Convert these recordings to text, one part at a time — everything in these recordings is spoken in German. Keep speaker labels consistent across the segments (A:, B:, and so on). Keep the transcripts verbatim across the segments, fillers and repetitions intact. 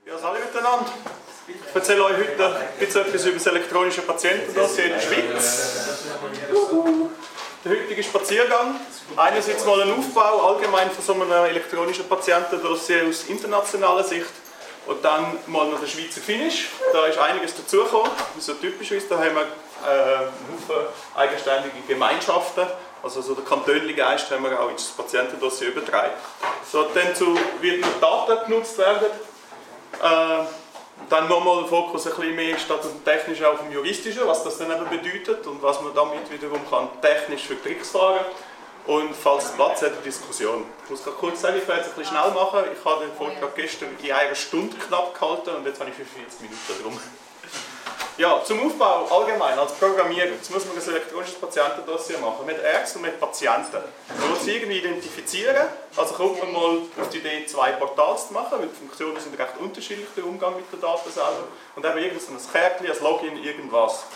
A: Ja, hallo miteinander. Ich erzähle euch heute ein bisschen etwas über das elektronische Patientendossier in der Schweiz. Der heutige Spaziergang. Einerseits mal ein Aufbau allgemein von so einem elektronischen Patientendossier aus internationaler Sicht. Und dann mal noch der Schweizer Finish. Da ist einiges dazugekommen, wie so typisch ist. Da haben wir äh, einen Haufen eigenständige Gemeinschaften. Also so der kantonliche Geist haben wir auch ins Patientendossier übertragen. So, dazu wird noch Daten genutzt werden. Äh, dann nochmal der Fokus ein bisschen mehr statt auf dem Technischen auf dem Juristischen, was das dann eben bedeutet und was man damit wiederum kann technisch für Tricks fahren kann. Und falls es Platz hat, eine Diskussion. Ich muss gerade kurz sagen, ich werde es ein bisschen schnell machen. Ich habe den Vortrag gestern in einer Stunde knapp gehalten und jetzt habe ich fünfundvierzig Minuten drum. Ja, zum Aufbau allgemein, als Programmierer, jetzt muss man ein elektronisches Patientendossier machen, mit Ärzten und mit Patienten. Man muss sie irgendwie identifizieren, also kommt man mal auf die Idee, zwei Portale zu machen, weil die Funktionen sind recht unterschiedlich, der Umgang mit den Daten selber. Und eben irgendein Kärtchen, ein Login, irgendwas.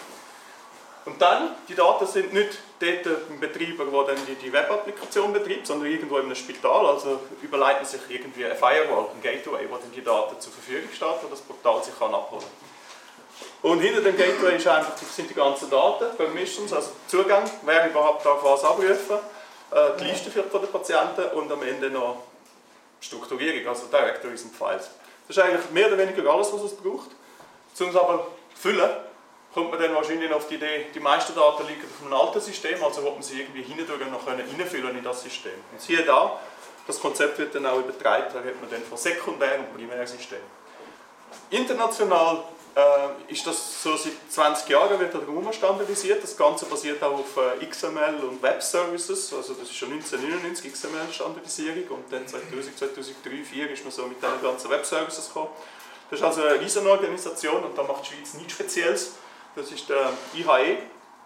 A: Und dann, die Daten sind nicht dort beim Betreiber, der dann die Web-Applikation betreibt, sondern irgendwo in einem Spital, also überleiten sich irgendwie eine Firewall, ein Gateway, wo dann die Daten zur Verfügung steht, wo das Portal sich kann abholen kann. Und hinter dem Gateway ist einfach, sind die ganzen Daten, Permissions, also Zugang, wer überhaupt darf was abrufen, äh, die Liste für die Patienten und am Ende noch Strukturierung, also Directories und Files. Das ist eigentlich mehr oder weniger alles, was es braucht. Um es aber zu füllen, kommt man dann wahrscheinlich auf die Idee, die meisten Daten liegen auf einem alten System, also will man sie irgendwie hindurch noch reinfüllen in das System. Und siehe da, das Konzept wird dann auch übertragen, da hat man dann von Sekundär- und Primärsystem. International äh, ist das so seit zwanzig Jahren, wird darüber standardisiert. Das Ganze basiert auch auf äh, X M L und Web Services, also das ist schon neunzehnhundertneunundneunzig X M L-Standardisierung und dann zweitausend, zweitausenddrei, zweitausendvier ist man so mit diesen ganzen Web Services gekommen. Das ist also eine Riesenorganisation und da macht die Schweiz nichts Spezielles. Das ist der I H E,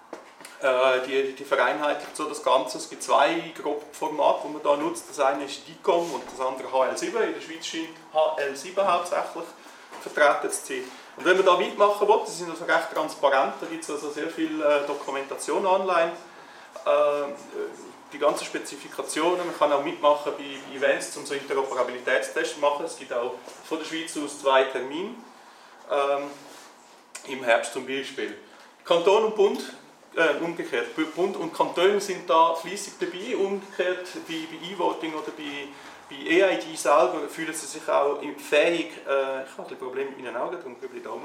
A: äh, die, die vereinheitlicht so das Ganze. Es gibt zwei grobe Formate, die man da nutzt. Das eine ist D I C O M und das andere H L sieben. In der Schweiz scheint H L sieben hauptsächlich vertreten zu sein. Und wenn man da mitmachen will, das sind also recht transparent, da gibt es also sehr viel äh, Dokumentation online, äh, die ganzen Spezifikationen, man kann auch mitmachen bei Events, um so Interoperabilitätstests zu machen. Es gibt auch von der Schweiz aus zwei Termine, ähm, im Herbst zum Beispiel. Kanton und Bund, äh, umgekehrt, Bund und Kantone sind da fleissig dabei, umgekehrt bei, bei E-Voting oder bei Bei E I D selber fühlen sie sich auch fähig, äh, ich habe ein Problem mit meinen Augen, darum bleibe ich da oben,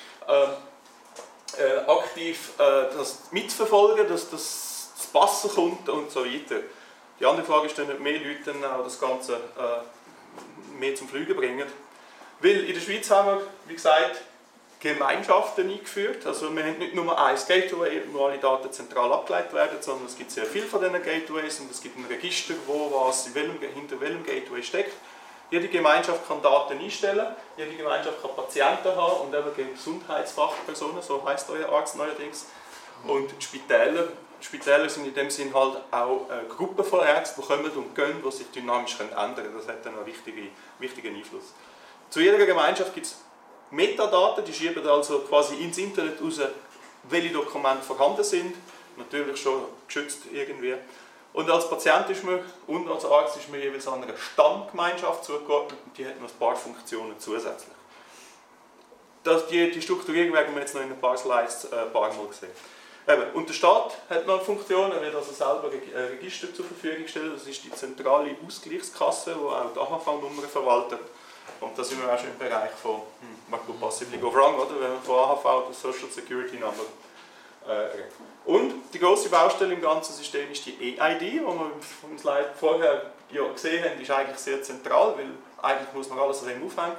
A: äh, äh, aktiv äh, das mitzuverfolgen, dass das zu passen kommt und so weiter. Die andere Frage ist dann, ob mehr Leute dann auch das Ganze äh, mehr zum Fliegen bringen. Weil in der Schweiz haben wir, wie gesagt, Gemeinschaften eingeführt. Also wir haben nicht nur ein Gateway, wo alle Daten zentral abgeleitet werden, sondern es gibt sehr viele von diesen Gateways und es gibt ein Register, wo was in welchem, hinter welchem Gateway steckt. Jede Gemeinschaft kann Daten einstellen, jede Gemeinschaft kann Patienten haben und eben Gesundheitsfachpersonen, so heisst euer Arzt neuerdings. Und die Spitäler, die Spitäler sind in dem Sinn halt auch eine Gruppe von Ärzten, die kommen und gehen, die sich dynamisch ändern können. Das hat dann einen wichtigen, wichtigen Einfluss. Zu jeder Gemeinschaft gibt es Metadaten, die schieben also quasi ins Internet raus, welche Dokumente vorhanden sind, natürlich schon geschützt irgendwie. Und als Patient ist man und als Arzt ist man jeweils an einer Stammgemeinschaft zugeordnet und die hat noch ein paar Funktionen zusätzlich. Das, die, die Strukturierung werden wir jetzt noch in ein paar Slides äh, ein paar Mal sehen. Eben, und der Staat hat noch eine Funktion, er wird also selber ein Register zur Verfügung stellen, das ist die zentrale Ausgleichskasse, die auch die A H V-Nummern verwaltet. Und da sind wir auch schon im Bereich von, hm, man could possibly go wrong, oder? Wenn man von A H V, der Social Security Number, äh, redet. Und die grosse Baustelle im ganzen System ist die E I D, die wir vom Slide vorher ja gesehen haben, ist eigentlich sehr zentral, weil eigentlich muss man alles an dem aufhängen.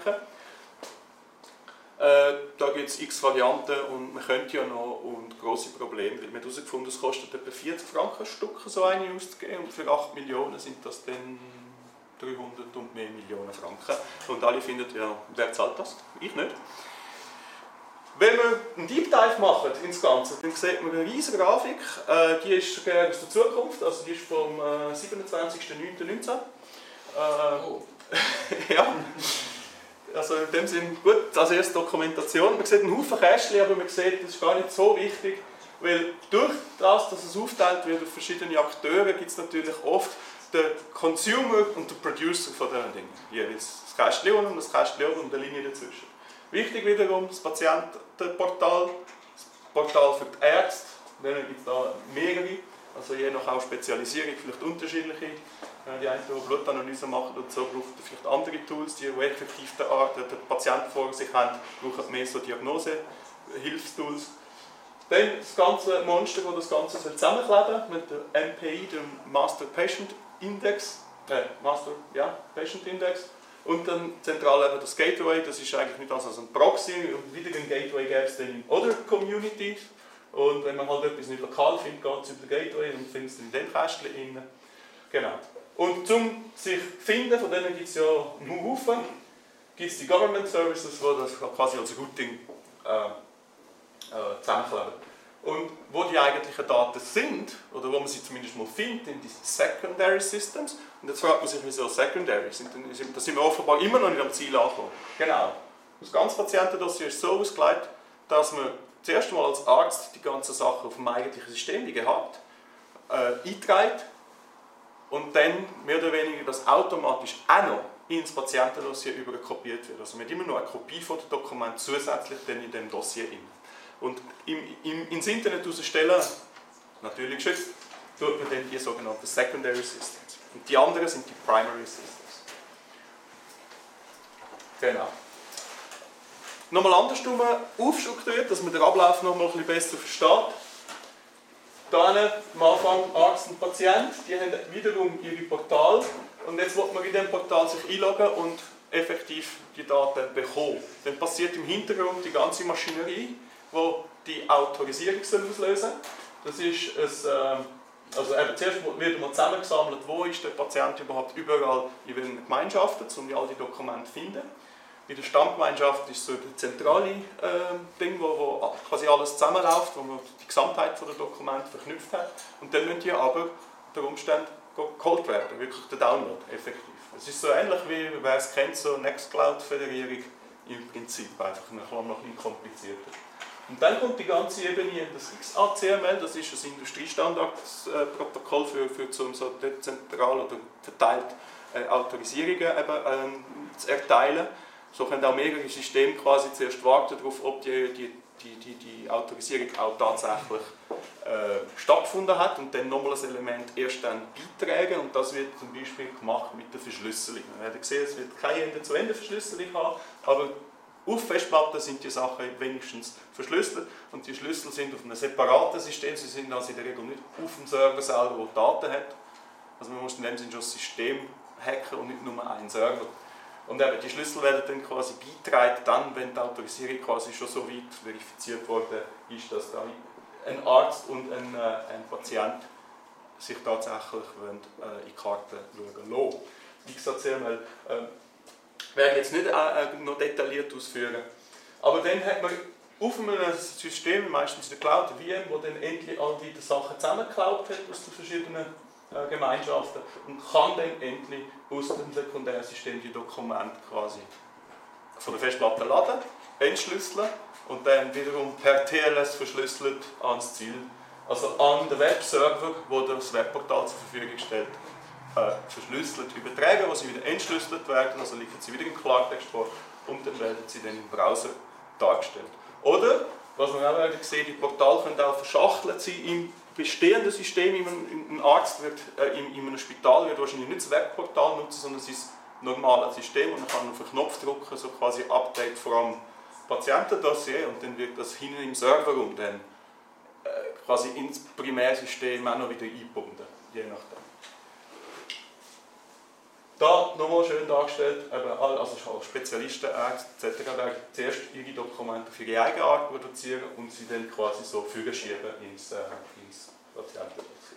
A: Äh, da gibt es x Varianten und man könnte ja noch und grosse Probleme, weil man hat herausgefunden, es kostet etwa vierzig Franken ein Stück, so eine auszugeben, und für acht Millionen sind das dann dreihundert und mehr Millionen Franken. Und alle finden, ja, wer zahlt das? Ich nicht. Wenn wir einen Deep Dive machen ins Ganze, dann sieht man eine riesige Grafik. Äh, die ist sogar aus der Zukunft, also die ist vom äh, siebenundzwanzigsten neunten neunzehn. Äh, oh. Ja. Also in dem Sinne, gut, als erste Dokumentation. Man sieht einen Haufen Kästchen, aber man sieht, das ist gar nicht so wichtig, weil durch das, dass es aufteilt wird auf verschiedene Akteure, gibt es natürlich oft der Consumer und der Producer von diesen Dingen. Jeweils das Kästchen unten und das Kästchen oben und eine Linie dazwischen. Wichtig wiederum das Patientenportal, das Portal für die Ärzte. Dann gibt es da mehrere, also je nach auch Spezialisierung, vielleicht unterschiedliche. Die einen, die Blutanalyse machen und so, brauchen vielleicht andere Tools, die effektiv den, den Patienten vor sich haben, brauchen mehr so Diagnose-Hilfstools. Dann das ganze Monster, das das Ganze zusammenkleben mit dem M P I, dem Master Patient Index, äh, Master, ja, Patient Index. Und dann zentral eben das Gateway, das ist eigentlich nicht anders als ein Proxy. Und wieder ein Gateway gäbe es dann in Other Communities. Und wenn man halt etwas nicht lokal findet, geht es über den Gateway und findet es in dem Kästchen rein. Genau. Und um sich zu finden, von denen gibt es ja einen Haufen, gibt es die Government Services, die das quasi als Routing äh, äh, zusammenkleben. Und wo die eigentlichen Daten sind, oder wo man sie zumindest mal findet, sind die Secondary Systems. Und jetzt fragt man sich, wieso Secondary? Da sind wir offenbar immer noch nicht am Ziel angekommen. Genau. Das ganze Patientendossier ist so ausgelegt, dass man zuerst mal als Arzt die ganzen Sachen auf dem eigentlichen System, die gehabt, äh, einträgt und dann mehr oder weniger das automatisch auch noch ins Patientendossier überkopiert wird. Also man hat immer noch eine Kopie von dem Dokument zusätzlich dann in dem Dossier drin. Und im, im, ins Internet herausstellen, natürlich geschützt, tut man dann die sogenannten Secondary Systems. Und die anderen sind die Primary Systems. Genau. Nochmal andersrum aufstrukturiert, dass man den Ablauf noch mal ein bisschen besser versteht. Dann am Anfang Arzt und Patient, die haben wiederum ihre Portal. Und jetzt will man in diesem Portal sich einloggen und effektiv die Daten bekommen. Dann passiert im Hintergrund die ganze Maschinerie, die die Autorisierung auslösen soll. Das ist ein, also eben zuerst wird mal zusammengesammelt, wo ist der Patient überhaupt überall in welchen Gemeinschaften, um all die Dokumente zu finden. In der Stammgemeinschaft ist so das zentrale äh, Ding, wo, wo quasi alles zusammenläuft, wo man die Gesamtheit der Dokumente verknüpft hat. Und dann müssen die aber unter Umständen geholt werden, wirklich der Download, effektiv. Es ist so ähnlich wie, wer es kennt, so Nextcloud-Föderierung im Prinzip, einfach noch ein bisschen komplizierter. Und dann kommt die ganze Ebene in das X A C M L, das ist ein Industriestandardprotokoll für, für so, so dezentral oder verteilt äh, Autorisierungen eben, ähm, zu erteilen. So können auch mehrere Systeme quasi zuerst warten darauf, ob die, die, die, die, die Autorisierung auch tatsächlich äh, stattgefunden hat und dann nochmal ein Element erst dann beitragen. Und das wird zum Beispiel gemacht mit der Verschlüsselung. Wir werden sehen, es wird keine Ende-zu-Ende-Verschlüsselung haben, aber auf Festplatten sind die Sachen wenigstens verschlüsselt und die Schlüssel sind auf einem separaten System, sie sind also in der Regel nicht auf dem Server selber, der Daten hat. Also man muss in dem Sinne schon das System hacken und nicht nur einen Server. Und eben, die Schlüssel werden dann quasi beigetragen, dann, wenn die Autorisierung quasi schon so weit verifiziert worden ist, dass da ein Arzt und ein, äh, ein Patient sich tatsächlich wollen, äh, in die Karte schauen lassen. X A C M L äh, werde ich jetzt nicht äh, noch detailliert ausführen. Aber dann hat man auf einem System, meistens in der Cloud, V M, wo dann endlich all diese Sachen zusammengeklaut hat aus den verschiedenen äh, Gemeinschaften und kann dann endlich aus dem Sekundärsystem die Dokumente quasi von der Festplatte laden, entschlüsseln und dann wiederum per T L S verschlüsselt ans Ziel, also an den Webserver, wo das Webportal zur Verfügung stellt, äh, verschlüsselt übertragen, wo sie wieder entschlüsselt werden, also liegen sie wieder im Klartext vor und dann werden sie dann im Browser dargestellt. Oder, was man auch werden sehen, die Portale können auch verschachtelt sein im bestehenden System. Ein Arzt wird äh, in, in einem Spital wird wahrscheinlich nicht das Webportal nutzen, sondern sein normales System und man kann auf einen Knopf drücken, so quasi Update vor allem Patientendossier und dann wird das hinten im Server und dann äh, quasi ins Primärsystem auch noch wieder eingebunden, je nachdem. Da nochmal schön dargestellt, eben alle, also Spezialisten, Ärzte et cetera werden zuerst ihre Dokumente auf ihre eigene Art produzieren und sie dann quasi so fügen schieben ins, äh, ins Patientendossier.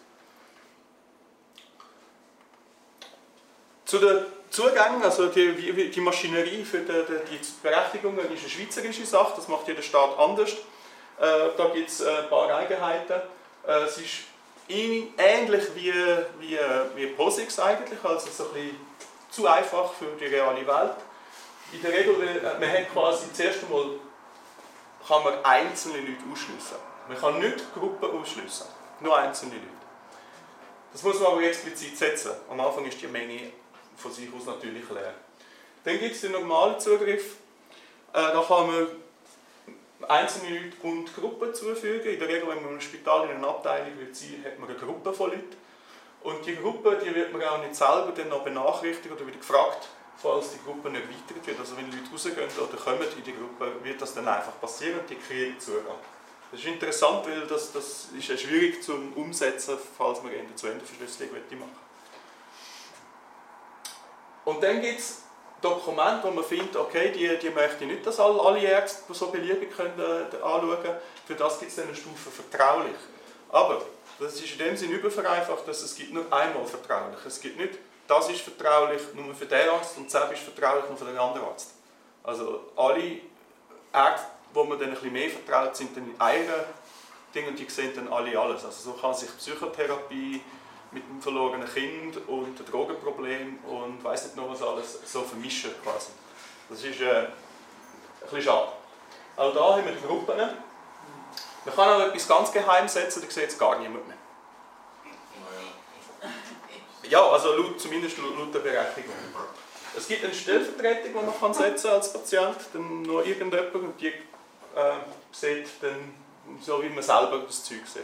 A: Zu den Zugängen, also die, die Maschinerie für die, die Berechtigungen ist eine schweizerische Sache, das macht jeder Staat anders. Äh, da gibt es ein paar Eigenheiten. Äh, es ist ähnlich wie, wie, wie POSIX eigentlich, also so ein bisschen zu einfach für die reale Welt. In der Regel, man hat quasi zuerst einmal kann man einzelne Leute ausschliessen. Man kann nicht Gruppen ausschliessen, nur einzelne Leute. Das muss man aber explizit setzen. Am Anfang ist die Menge von sich aus natürlich leer. Dann gibt es den normalen Zugriff. Äh, da kann man einzelne Leute und Gruppen zufügen. In der Regel, wenn man im Spital in einer Abteilung wird sein, hat man eine Gruppe von Leuten. Und die Gruppe, die wird man auch nicht selber dann noch benachrichtigt oder wieder gefragt, falls die Gruppe nicht erweitert wird. Also wenn Leute rausgehen oder kommen in die Gruppe, wird das dann einfach passieren und die kriegen Zugang. Das ist interessant, weil das, das ist ja schwierig zu umsetzen, falls man Ende-zu-Ende-Verschlüsselung machen möchte. Und dann gibt es Dokumente, wo man findet, okay, die, die möchte ich nicht, dass alle, alle Ärzte so beliebig können, äh, anschauen können. Für das gibt es dann eine Stufe vertraulich. Aber das ist in dem Sinne übervereinfacht, dass es gibt nur einmal vertraulich. Es gibt nicht, das ist vertraulich nur für den Arzt und das ist vertraulich nur für den anderen Arzt. Also alle Ärzte, wo man dann ein bisschen mehr vertraut, sind dann in einer Ding und die sehen dann alle alles. Also so kann sich Psychotherapie mit einem verlorenen Kind und ein Drogenproblem und weiss nicht noch was alles so vermischen quasi. Das ist äh, ein bisschen schade. Auch da haben wir die Gruppen. Man kann auch etwas ganz geheim setzen, da sieht es gar niemand mehr. Ja, also laut, zumindest laut der Berechnung. Es gibt eine Stellvertretung, die man kann setzen als Patient, dann noch irgendjemand und die äh, sieht dann so, wie man selber das Zeug sieht.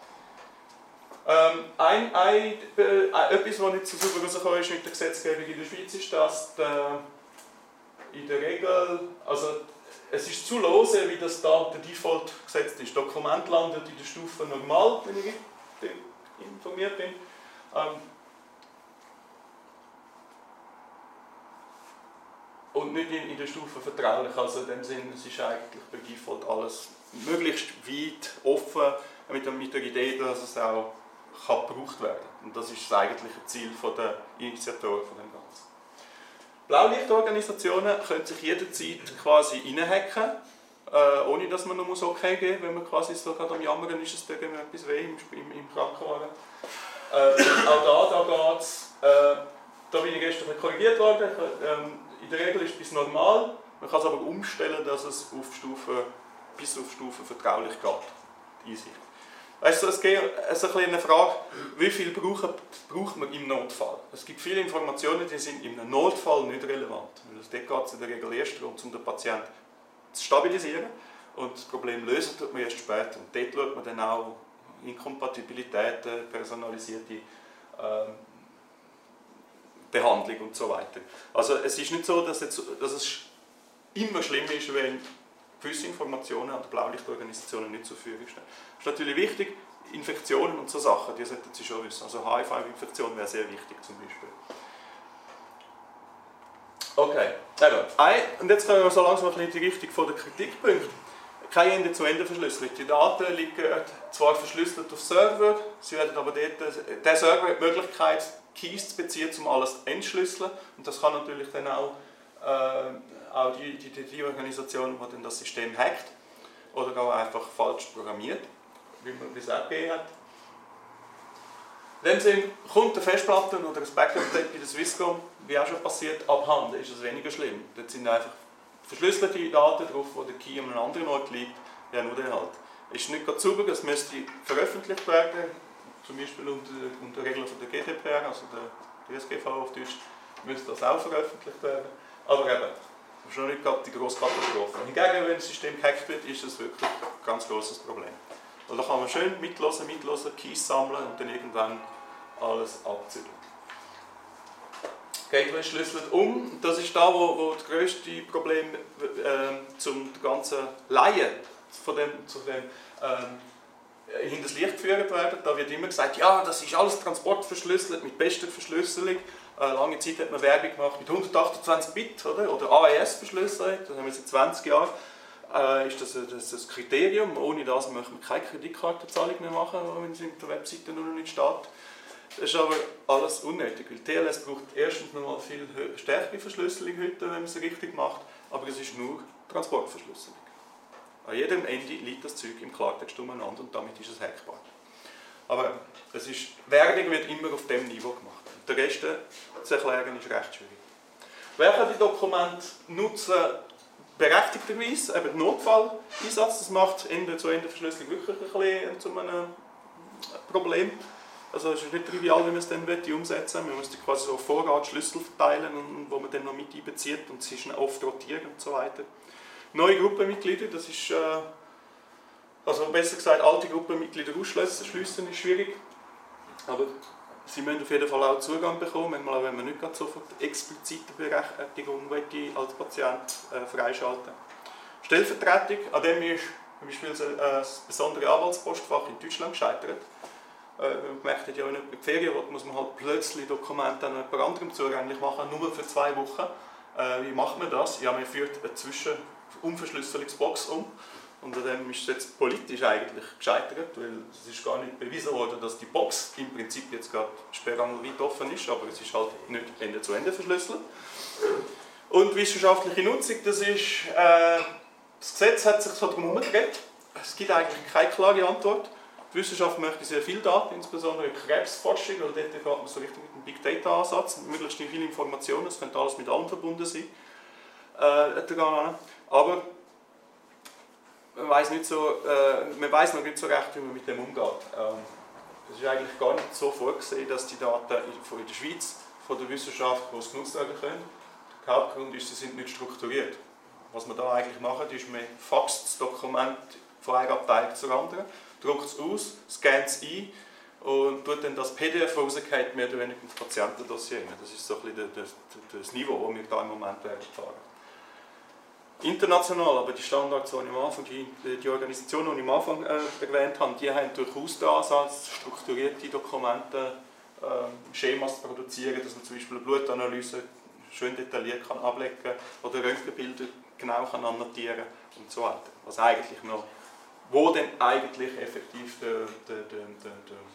A: Ähm, ein, ein, äh, etwas, was nicht so super rausgekommen ist mit der Gesetzgebung in der Schweiz, ist, dass der, in der Regel, also es ist zu lose, wie das da der Default gesetzt ist. Das Dokument landet in der Stufe normal, wenn ich informiert bin. Ähm, und nicht in, in der Stufe vertraulich. Also in dem Sinne, es ist eigentlich bei Default alles möglichst weit offen, mit der, mit der Idee, dass es auch kann gebraucht werden kann. Und das ist das eigentliche Ziel der Initiatoren von dem Ganzen. Blaulichtorganisationen können sich jederzeit quasi reinhacken, äh, ohne dass man noch muss okay geben muss, wenn man quasi so gerade am Jammern ist, es tut mir etwas weh im, im, im Krankenwagen. Äh, auch da, da geht es, äh, da bin ich gestern korrigiert worden, ähm, in der Regel ist es bis normal, man kann es aber umstellen, dass es auf Stufe, bis auf Stufe vertraulich geht, die Einsicht. Weißt du, es geht also eine Frage, wie viel braucht, braucht man im Notfall? Es gibt viele Informationen, die sind im Notfall nicht relevant. Weil dort geht es in der Regel erst darum, um den Patienten zu stabilisieren und das Problem lösen tut man erst später. Und dort schaut man dann auch Inkompatibilitäten, personalisierte ähm, Behandlung und so weiter. Also es ist nicht so, dass, jetzt, dass es immer schlimm ist, wenn gewisse Informationen an der Blaulichtorganisationen nicht zur Verfügung stehen. Das ist natürlich wichtig, Infektionen und so Sachen, die sollten Sie schon wissen. Also H I V-Infektion wäre sehr wichtig zum Beispiel. Okay, also, und jetzt kommen wir so langsam ein bisschen in die Richtung von der Kritikpunkte. Keine Ende-zu-Ende-Verschlüsselung. Die Daten liegen zwar verschlüsselt auf Server, sie werden aber dort, der Server hat die Möglichkeit, Keys zu beziehen, um alles zu entschlüsseln. Und das kann natürlich dann auch äh, auch die, die, die Organisation, die dann das System hackt oder auch einfach falsch programmiert, wie man es auch gegeben hat. In dem Sinne kommt eine Festplatte oder ein Backup-Tape bei der Swisscom, wie auch schon passiert, abhanden, ist es weniger schlimm. Dort sind einfach verschlüsselte Daten drauf, wo der Key an einem anderen Ort liegt, ja nur der halt. Ist nicht ganz sauber, es müsste veröffentlicht werden, zum Beispiel unter, unter Regeln von der G D P R, also der D S G V auf Deutsch, müsste das auch veröffentlicht werden. Aber eben, das ist noch nicht die grosse Katastrophe. Hingegen, wenn das System gehackt wird, ist das wirklich ein ganz grosses Problem. Weil da kann man schön mitlosen, mitlosen, Keys sammeln und dann irgendwann alles abzügeln. Gateway entschlüsselt um. Das ist da, wo, wo das grösste Problem äh, zum ganzen Laien von dem, zu dem äh, hinters Licht geführt werden. Da wird immer gesagt, ja, das ist alles transportverschlüsselt mit bester Verschlüsselung. Äh, lange Zeit hat man Werbung gemacht mit hundertachtundzwanzig Bit oder, oder A E S-Verschlüsselung. Das haben wir seit zwanzig Jahren. Äh, ist das, das das Kriterium. Ohne das möchte man keine Kreditkartenzahlung mehr machen, wenn es auf der Webseite noch nicht steht. Das ist aber alles unnötig, weil T L S braucht erstens noch mal viel stärkere Verschlüsselung heute, wenn man es richtig macht, aber es ist nur Transportverschlüsselung. An jedem Ende liegt das Zeug im Klartext umeinander und damit ist es hackbar. Aber es ist, Werbung wird immer auf diesem Niveau gemacht. Der Rest zu erklären ist recht schwierig. Wer kann die Dokumente nutzen? Berechtigterweise, eben Notfalleinsatz, das macht Ende-zu-Ende-Verschlüsselung wirklich ein bisschen zu einem Problem. Also es ist nicht trivial, wie man es dann umsetzen will. Man muss quasi so Vorrat Schlüssel verteilen, wo man dann noch mit einbezieht und sie ist oft rotieren und so weiter. Neue Gruppenmitglieder, das ist, äh, also besser gesagt, alte Gruppenmitglieder ausschließen ist schwierig. Aber sie müssen auf jeden Fall auch Zugang bekommen, manchmal auch wenn man nicht sofort explizite Berechtigung als Patient äh, freischalten. Stellvertretung, an dem ist zum Beispiel ein äh, besonderes Anwaltspostfach in Deutschland gescheitert. Äh, man gemerkt hat, ja, wenn jemand in die Ferien will, muss man halt plötzlich Dokumente an jemand anderem zugänglich machen, nur für zwei Wochen. Äh, wie macht man das? Ja, man führt eine Zwischen-Unverschlüsselungsbox um. Und an dem ist es jetzt politisch eigentlich gescheitert, weil es ist gar nicht bewiesen worden, dass die Box im Prinzip jetzt gerade sperrangelweit offen ist, aber es ist halt nicht Ende zu Ende verschlüsselt. Und wissenschaftliche Nutzung, das ist, äh, das Gesetz hat sich so darum herumgedreht. Es gibt eigentlich keine klare Antwort. Die Wissenschaft möchte sehr viel Daten, insbesondere Krebsforschung, weil dort geht man so richtig mit dem Big Data Ansatz, möglichst viele Informationen, es könnte alles mit allem verbunden sein. Äh, aber man weiß nicht so, äh, man weiß noch nicht so recht, wie man mit dem umgeht. Ähm, es ist eigentlich gar nicht so vorgesehen, dass die Daten in, in der Schweiz von der Wissenschaft groß genutzt werden können. Der Hauptgrund ist, sie sind nicht strukturiert. Was wir da eigentlich machen, ist, man faxt das Dokument von einer Abteilung zur anderen, druckt es aus, scannt es ein und tut dann das P D F rausgeht mehr oder weniger ins Patientendossier rein. Das ist so ein bisschen das, das Niveau, das wir da im Moment fahren. International, aber die Standards, die, am Anfang, die, die Organisationen, die ich am Anfang äh, erwähnt habe, die haben durchaus den Ansatz, strukturierte Dokumente, äh, Schemas zu produzieren, dass man zum Beispiel eine Blutanalyse schön detailliert kann ablegen kann oder Röntgenbilder genau kann annotieren und so weiter. Was eigentlich noch, wo denn eigentlich effektiv der, der, der, der,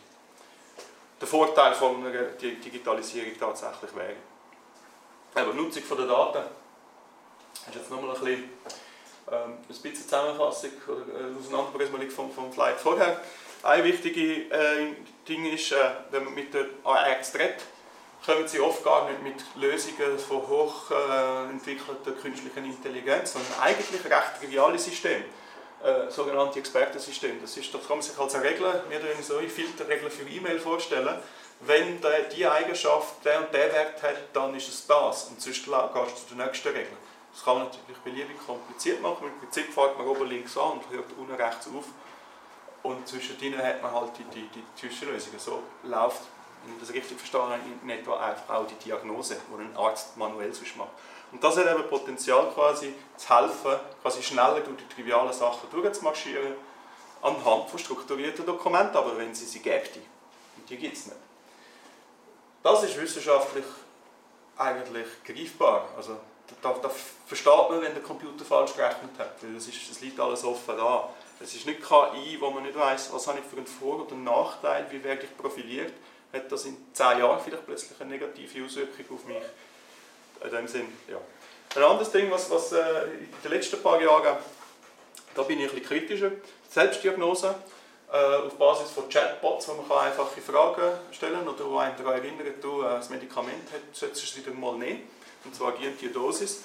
A: der Vorteil von einer Digitalisierung tatsächlich wäre. Aber die Nutzung der Daten. Das ist jetzt nochmal ein bisschen, ähm, ein bisschen Zusammenfassung oder äh, Auseinanderbröselung vom, vom Slide vorher. Ein wichtiges äh, Ding ist, äh, wenn man mit der A X redet, kommen sie oft gar nicht mit Lösungen von hoch äh, entwickelter künstlicher Intelligenz, sondern eigentlich recht triviale Systeme, äh, sogenannte Expertensysteme. Das, ist, das kann man sich als eine Regel, mehr oder weniger so eine Filterregel für E-Mail vorstellen. Wenn der, die Eigenschaft der und der Wert hat, dann ist es das. Und sonst gehst du zu der nächsten Regel. Das kann man natürlich beliebig kompliziert machen. Im Prinzip fängt man oben links an und hört unten rechts auf. Und zwischendrin hat man halt die, die, die Zwischenlösungen. So läuft, wenn ich das richtig verstehe, in etwa einfach auch die Diagnose, die ein Arzt manuell macht. Und das hat eben Potenzial, quasi zu helfen, quasi schneller durch die trivialen Sachen durchzumarschieren, anhand von strukturierten Dokumenten, aber wenn sie sie gäbe. Und die gibt es nicht. Das ist wissenschaftlich eigentlich greifbar. Also, Da, da versteht man, wenn der Computer falsch gerechnet hat, weil es, ist, es liegt alles offen da. Es ist nicht K I, wo man nicht weiss, was habe ich für einen Vor- oder Nachteil, wie werde ich profiliert, hat das in zehn Jahren vielleicht plötzlich eine negative Auswirkung auf mich. In dem Sinn, ja. Ein anderes Ding, was, was äh, in den letzten paar Jahren, da bin ich ein bisschen kritischer, Selbstdiagnose äh, auf Basis von Chatbots, wo man kann einfache Fragen stellen kann oder wo einem daran erinnert, du, äh, das Medikament hat, solltest du es wieder mal nehmen. Und zwar die Dosis.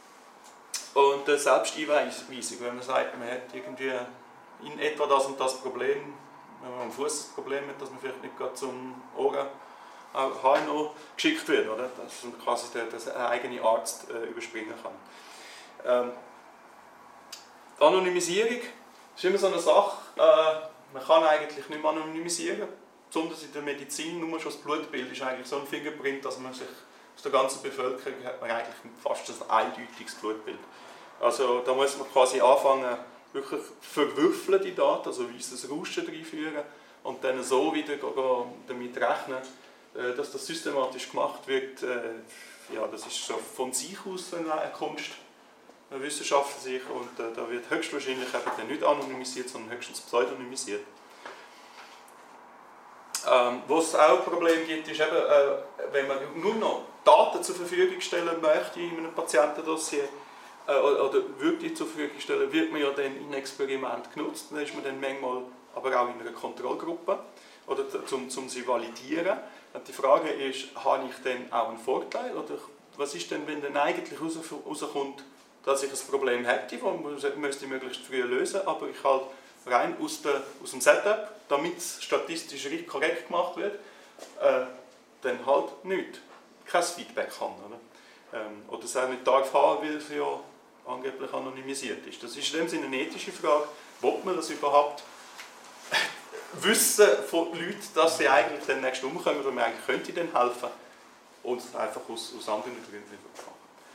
A: Und eine Selbsteinweisung, wenn man sagt, man hat irgendwie in etwa das und das Problem, wenn man am Fuß das Problem hat, dass man vielleicht nicht gerade zum Ohren H N O geschickt wird, oder? Dass man quasi den, den eigenen Arzt äh, überspringen kann. Ähm, die Anonymisierung ist immer so eine Sache, äh, man kann eigentlich nicht mehr anonymisieren, besonders in der Medizin, nur schon das Blutbild ist eigentlich so ein Fingerprint, dass man sich aus der ganzen Bevölkerung hat man eigentlich fast ein eindeutiges Blutbild. Also da muss man quasi anfangen, wirklich verwürfeln die Daten, also weißes Rauschen reinführen und dann so wieder damit rechnen, dass das systematisch gemacht wird. Ja, das ist so von sich aus eine Kunst, eine Wissenschaft für sich, und da wird höchstwahrscheinlich eben nicht anonymisiert, sondern höchstens pseudonymisiert. Ähm, wo es auch ein Problem gibt, ist eben, äh, wenn man nur noch Daten zur Verfügung stellen möchte in einem Patientendossier äh, oder wirklich zur Verfügung stellen, wird man ja dann in Experiment genutzt. Dann ist man dann manchmal aber auch in einer Kontrollgruppe, oder zum, zum sie validieren. Und die Frage ist, habe ich dann auch einen Vorteil? Oder was ist denn, wenn dann eigentlich herauskommt, dass ich ein Problem hätte, das müsste ich möglichst früh lösen, aber ich halt rein aus, der, aus dem Setup, damit es statistisch richtig korrekt gemacht wird, äh, dann halt nicht. Kein Feedback haben. Oder, ähm, oder es auch nicht darf haben, weil es ja angeblich anonymisiert ist. Das ist in dem Sinne eine ethische Frage. Will man das überhaupt wissen von Leuten, dass sie eigentlich den nächsten umkommen oder man eigentlich könnte ihnen helfen und einfach aus, aus anderen Gründen nicht machen.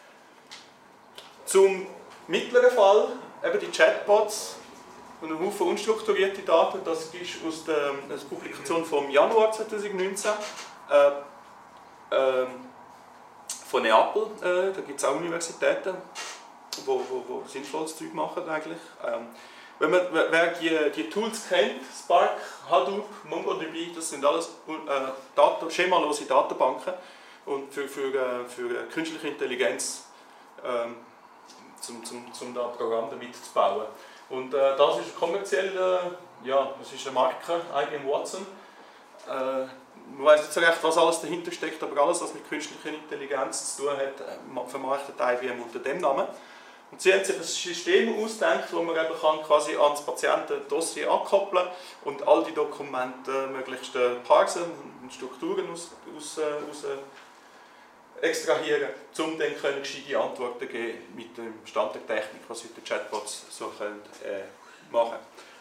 A: Zum mittleren Fall, eben die Chatbots und ein Haufen unstrukturierte Daten, das ist aus der, aus der Publikation vom Januar zweitausendneunzehn äh, äh, von Neapel. Äh, da gibt es auch Universitäten, die wo, wo, wo sinnvolles Zeug machen eigentlich. Ähm, wenn man, wer die, die Tools kennt, Spark, Hadoop, MongoDB, das sind alles äh, Data, schemalose Datenbanken und für, für, äh, für künstliche Intelligenz ähm, zum, zum, zum das Programm damit zu bauen. Und äh, das ist kommerziell, äh, ja, das ist eine Marke, I B M Watson. Äh, man weiß nicht so recht, was alles dahinter steckt, aber alles, was mit künstlicher Intelligenz zu tun hat, vermarktet I B M unter dem Namen. Und sie haben sich ein System ausgedacht, wo man eben kann quasi ans Patientendossier ankoppeln und all die Dokumente möglichst parsen und Strukturen aus, aus, aus extrahieren, um dann können gescheite Antworten geben mit dem Stand der Technik, was heute Chatbots so können, äh, machen.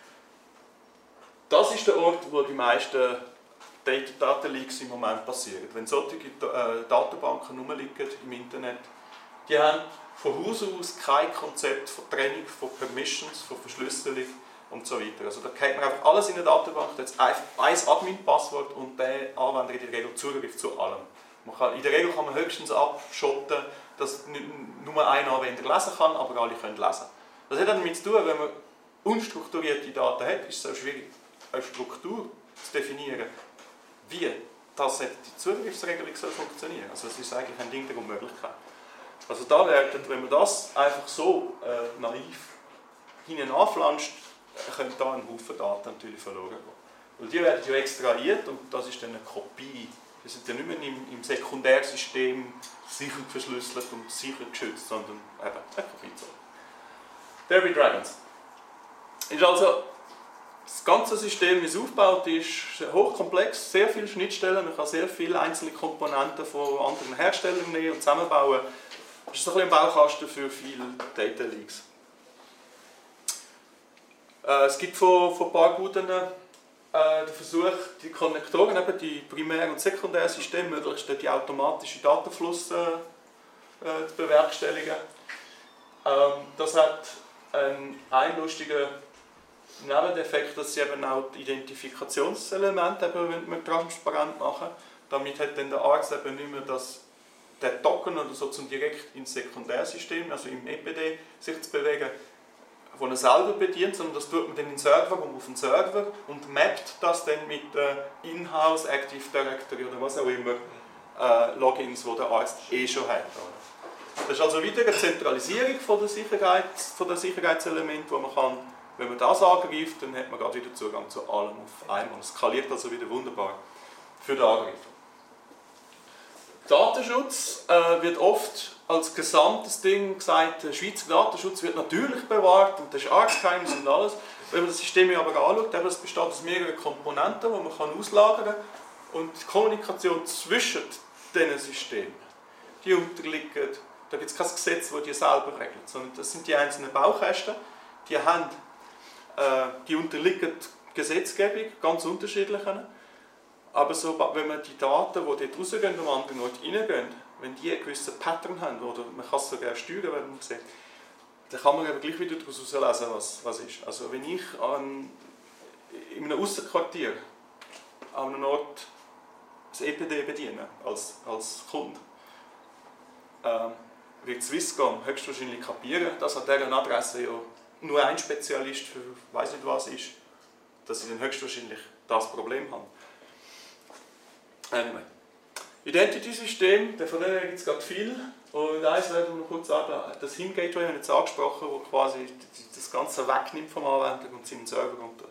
A: Das ist der Ort, wo die meisten Datenleaks im Moment passieren. Wenn solche äh, Datenbanken rumliegen im Internet, die haben von Haus aus kein Konzept von Trennung, von Permissions, von Verschlüsselung und so weiter. Also da kennt man einfach alles in der Datenbank, da hat ein Admin-Passwort und der Anwender in der Regel Zugriff zu allem. Man kann, in der Regel kann man höchstens abschotten, dass nur ein Anwender lesen kann, aber alle können lesen. Das hat damit zu tun, wenn man unstrukturierte Daten hat, ist es auch schwierig, eine Struktur zu definieren, wie das die Zugriffsregelung soll funktionieren. Also es ist eigentlich ein Ding der Unmöglichkeit. Also da werden, wenn man das einfach so äh, naiv hinein anflanscht, können da ein Haufen Daten natürlich verloren gehen. Weil die werden ja extrahiert und das ist dann eine Kopie. Die sind ja nicht mehr im, im Sekundärsystem sicher verschlüsselt und sicher geschützt, sondern eben eine Kopie. Derby Dragons. Ist also das ganze System, wie es aufgebaut ist, hochkomplex, sehr viele Schnittstellen, man kann sehr viele einzelne Komponenten von anderen Herstellern nehmen und zusammenbauen. Das ist so ein, ein Baukasten für viele Data Leaks. Äh, es gibt von, von ein paar guten äh, den Versuch, die Konnektoren, eben die Primär- und Sekundärsysteme, möglichst die automatischen Datenfluss äh, äh, zu bewerkstelligen. Ähm, das hat einen, einen lustigen Nebeneffekt, dass sie eben auch die Identifikationselemente eben transparent machen. Damit hat dann der Arzt eben nicht mehr das, den Token oder so zum direkt ins Sekundärsystem, also im E P D, sich zu bewegen, wo er selber bedient, sondern das tut man dann in den Server und auf den Server und mappt das dann mit äh, In-house Active Directory oder was auch immer äh, Logins, die der Arzt eh schon hat. Das ist also wieder eine Zentralisierung von der, Sicherheit, von der Sicherheitselement, wo man kann, wenn man das angreift, dann hat man gerade wieder Zugang zu allem auf einmal. Es skaliert also wieder wunderbar für den Angreifer. Datenschutz äh, wird oft als gesamtes Ding gesagt, der Schweizer Datenschutz wird natürlich bewahrt und das ist Arztgeheimnis und alles. Wenn man das System aber anschaut, es besteht aus mehreren Komponenten, die man kann auslagern kann und die Kommunikation zwischen diesen Systemen, die unterliegen, da gibt es kein Gesetz, das die selber regelt, sondern das sind die einzelnen Baukästen, die haben, äh, die unterliegen Gesetzgebung, ganz unterschiedlichen. Aber so, wenn man die Daten, die dort rausgehen und am anderen Ort reingehen, wenn die einen gewissen Pattern haben, oder man kann es sogar steuern, wenn man sieht, dann kann man aber gleich wieder daraus herauslesen, was, was ist. Also wenn ich an, in einem Aussenquartier an einem Ort das E P D bediene, als, als Kunde, ähm, wird Swisscom höchstwahrscheinlich kapieren, dass an dieser Adresse ja nur ein Spezialist für weiss nicht was ist, dass sie dann höchstwahrscheinlich das Problem haben. Anyway. Identity-System, von denen gibt es gerade viel. Und eins werden wir noch kurz sagen, das Him-Gateway habe ich jetzt angesprochen, das quasi das Ganze wegnimmt vom Anwender und seinen Server runter.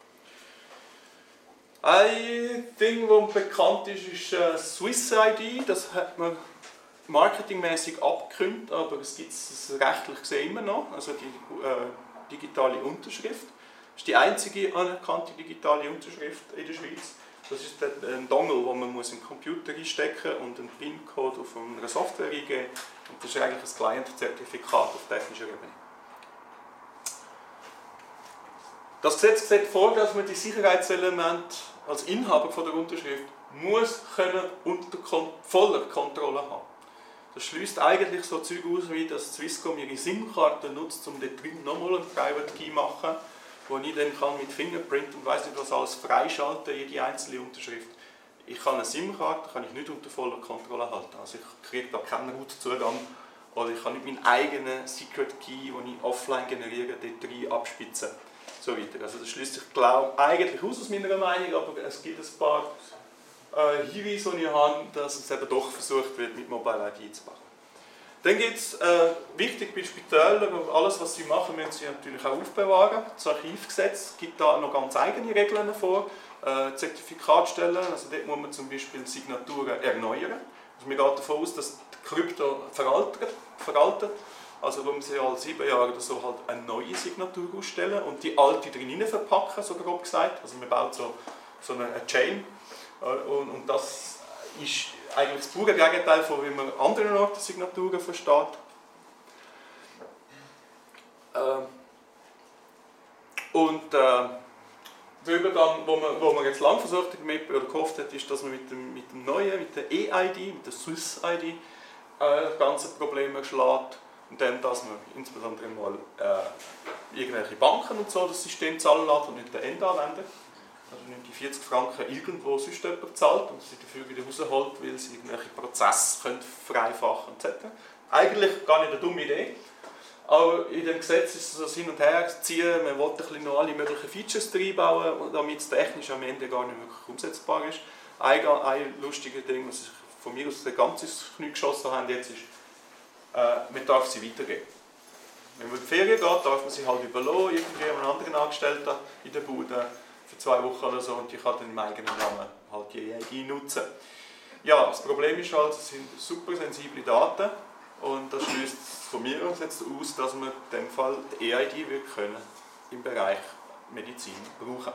A: Ein Ding, das bekannt ist, ist äh, Swiss I D. Das hat man marketingmäßig abgekündigt, aber es gibt es rechtlich gesehen immer noch, also die äh, digitale Unterschrift. Das ist die einzige anerkannte digitale Unterschrift in der Schweiz. Das ist ein Dongle, den man im Computer einstecken muss und einen PIN-Code auf einer Software eingeben. Und das ist eigentlich ein Client-Zertifikat auf technischer Ebene. Das Gesetz sieht vor, dass man die Sicherheitselemente als Inhaber von der Unterschrift muss können unter voller Kontrolle haben. Das schließt eigentlich so Zeug aus, wie dass Swisscom ihre SIM-Karte nutzt, um dort drin nochmal ein Private Key zu machen, wo ich dann kann mit Fingerprint und weiss nicht was alles freischalten, jede einzelne Unterschrift. Ich kann eine SIM-Karte kann ich nicht unter voller Kontrolle halten. Also ich kriege da keinen Root-Zugang oder ich kann nicht meinen eigenen Secret Key, den ich offline generiere, dort rein abspitzen. So weiter. Also das schließt sich glaube eigentlich aus aus meiner Meinung, aber es gibt ein paar äh, Hinweise, die ich habe, dass es eben doch versucht wird, mit Mobile I D zu machen. Dann gibt es, äh, wichtig bei Spitälern, alles was sie machen, müssen sie natürlich auch aufbewahren. Das Archivgesetz gibt da noch ganz eigene Regeln vor. Äh, Zertifikatstellen, also dort muss man zum Beispiel Signaturen erneuern. Also man geht davon aus, dass die Krypto veraltet, veraltet. Also wo man sie alle sieben Jahre oder so halt eine neue Signatur ausstellen und die alte drin verpacken, so grob gesagt. Also man baut so, so eine, eine Chain und, und das ist eigentlich das pure Gegenteil von wie man anderen Orten Signaturen versteht. Ähm und äh, der Übergang, wo man, wo man jetzt lang versucht hat, oder gehofft hat, ist, dass man mit dem, mit dem neuen, mit der E I D, mit der Swiss I D, äh, das ganze Problem erschlägt. Und dann, dass man insbesondere mal äh, irgendwelche Banken und so das System zahlen lässt und nicht den Endanwender. Also nicht die vierzig Franken irgendwo sonst jemand zahlt und sie dafür wieder rausholt, weil sie irgendwelche Prozesse können vereinfachen et cetera. Eigentlich gar nicht eine dumme Idee. Aber in dem Gesetz ist es das Hin- und Herziehen, man will ein bisschen noch alle möglichen Features reinbauen, damit es technisch am Ende gar nicht wirklich umsetzbar ist. Ein, ein lustiges Ding, was ich von mir aus ganz ins Knie geschossen habe, jetzt ist, äh, man darf sie weitergeben. Wenn man in die Ferien geht, darf man sie halt überlassen, irgendwie einem anderen Angestellten in der Bude für zwei Wochen oder so, und die kann dann im eigenen Namen halt die E I D nutzen. Ja, das Problem ist halt, es sind super sensible Daten und das schließt von mir aus jetzt aus, dass man in dem Fall die E I D wird können im Bereich Medizin brauchen.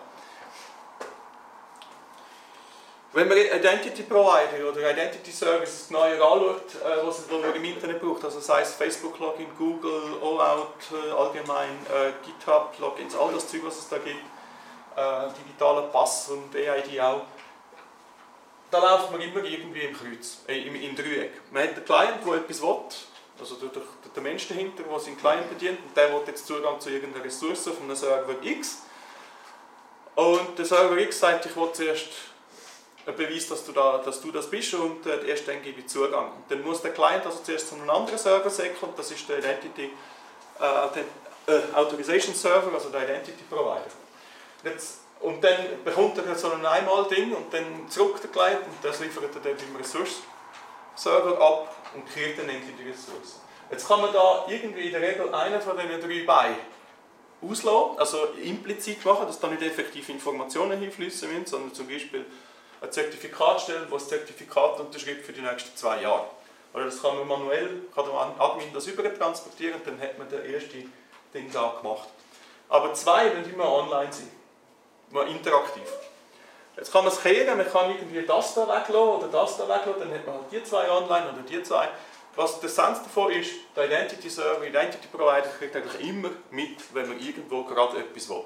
A: Wenn man Identity Provider oder Identity Services genauer anschaut, äh, was man im Internet braucht, also sei es Facebook-Login, Google, OAuth, äh, allgemein, äh, GitHub-Logins, all das Zeug, was es da gibt, äh, digitaler Pass und E I D auch, da läuft man immer irgendwie im Kreuz, äh, im, im Dreieck. Man hat einen Client, der etwas will, also der, der, der Mensch dahinter, der seinen Client bedient, und der will jetzt Zugang zu irgendeiner Ressource von einem Server X. Und der Server X sagt, ich will zuerst ein Beweis, dass du, da, dass du das bist, und äh, erst dann gebe ich Zugang. Und dann muss der Client also zuerst zu einem anderen Server säckeln, und das ist der Identity äh, äh, Authorization Server, also der Identity Provider. Jetzt, und dann bekommt er so ein Einmal-Ding und dann zurück der Client, und das liefert er dann beim Ressource-Server ab und kriegt dann endlich die Ressource. Jetzt kann man da irgendwie in der Regel einen von diesen drei Beinen auslassen, also implizit machen, dass da nicht effektiv Informationen hinfließen müssen, sondern zum Beispiel ein Zertifikat stellen, das das Zertifikat unterschreibt für die nächsten zwei Jahre. Oder das kann man manuell, kann der Admin das übertransportieren, und dann hat man das erste Ding da gemacht. Aber zwei müssen immer online sein, immer interaktiv. Jetzt kann man es kehren, man kann irgendwie das da weglassen oder das da weglassen, dann hat man halt die zwei online oder die zwei. Was der Sinn davon ist, der Identity Server, Identity Provider kriegt eigentlich immer mit, wenn man irgendwo gerade etwas will.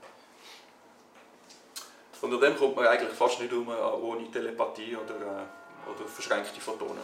A: Unter dem kommt man eigentlich fast nicht um, ohne Telepathie oder, äh, oder verschränkte Photonen.